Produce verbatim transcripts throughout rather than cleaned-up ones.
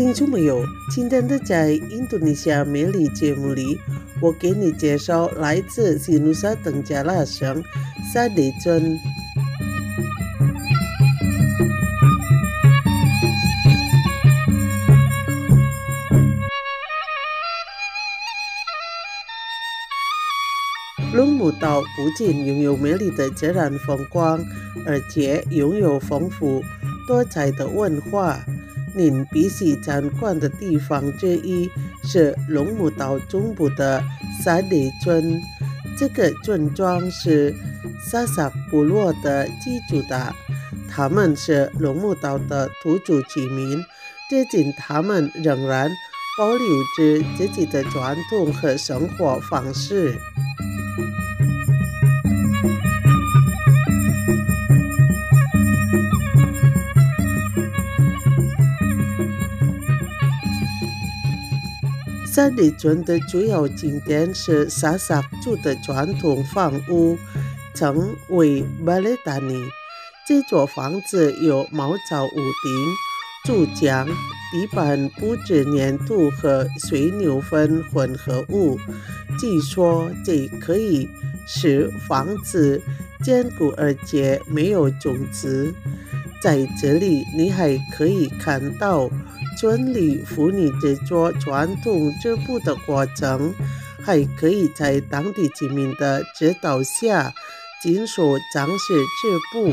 听众朋友，今天的在印度尼西亚美丽节目里，我给你介绍来自西努沙登加拉省沙地村。龙目岛不仅拥有美丽的自然风光，而且拥有丰富多彩的文化。您必须参观的地方之一是龙目岛中部的沙地村。这个村庄是萨萨部落的居住的，他们是龙目岛的土著居民，至今他们仍然保留着自己的传统和生活方式。沙地村的主要景点是萨萨族的传统房屋，称为巴雷达尼。这座房子有茅草屋顶、柱墙，地板布置粘土和水牛粪混合物，据说这可以使房子坚固而且没有种子。在这里，你还可以看到村里妇女制作传统织布的过程，还可以在当地居民的指导下亲手尝试织布。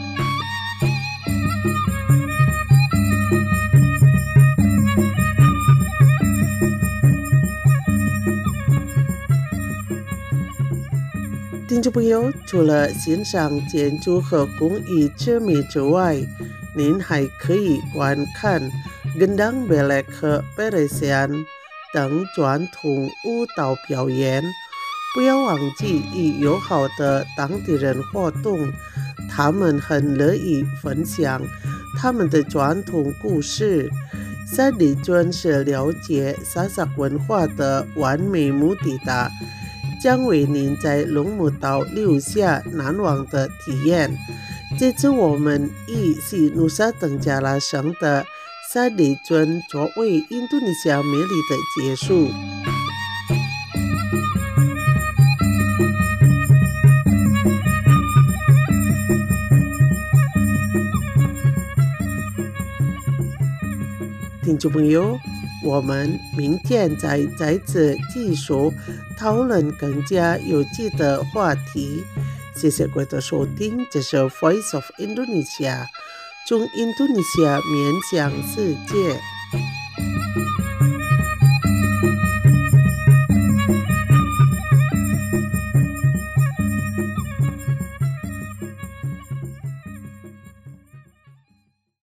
听众朋友，除了欣赏建筑和工艺之美之外，您还可以观看Gendang Belek 和 Peresian 等传统舞蹈表演。不要忘记与友好的当地人活动，他们很乐意分享他们的传统故事。沙地村是了解萨萨文化的完美目的地，将为您在龙目岛留下难忘的体验。这次我们以西努沙登加拉省的沙地村作为印度尼西亚美丽的结束。听众朋友，我们明天再再次继续讨论更加有趣的话题。谢谢各位的收听，这是 Voice of Indonesia， 从印度尼西亚面向世界。